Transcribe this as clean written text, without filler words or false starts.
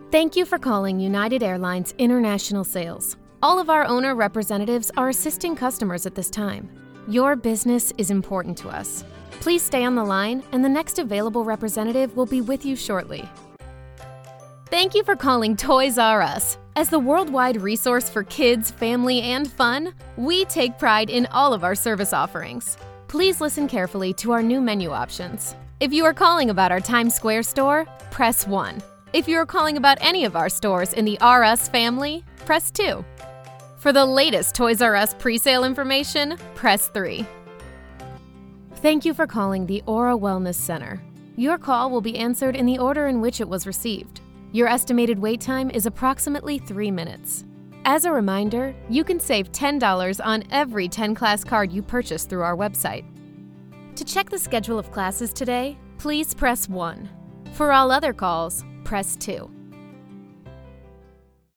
Thank you for calling United Airlines International Sales. All of our owner representatives are assisting customers at this time. Your business is important to us. Please stay on the line, and the next available representative will be with you shortly. Thank you for calling Toys R Us. As the worldwide resource for kids, family, and fun, we take pride in all of our service offerings. Please listen carefully to our new menu options. If you are calling about our Times Square store, press 1. If you are calling about any of our stores in the R Us family, press 2. For the latest Toys R Us presale information, press 3. Thank you for calling the Aura Wellness Center. Your call will be answered in the order in which it was received. Your estimated wait time is approximately 3 minutes. As a reminder, you can save $10 on every 10-class card you purchase through our website. To check the schedule of classes today, please press 1. For all other calls, press 2.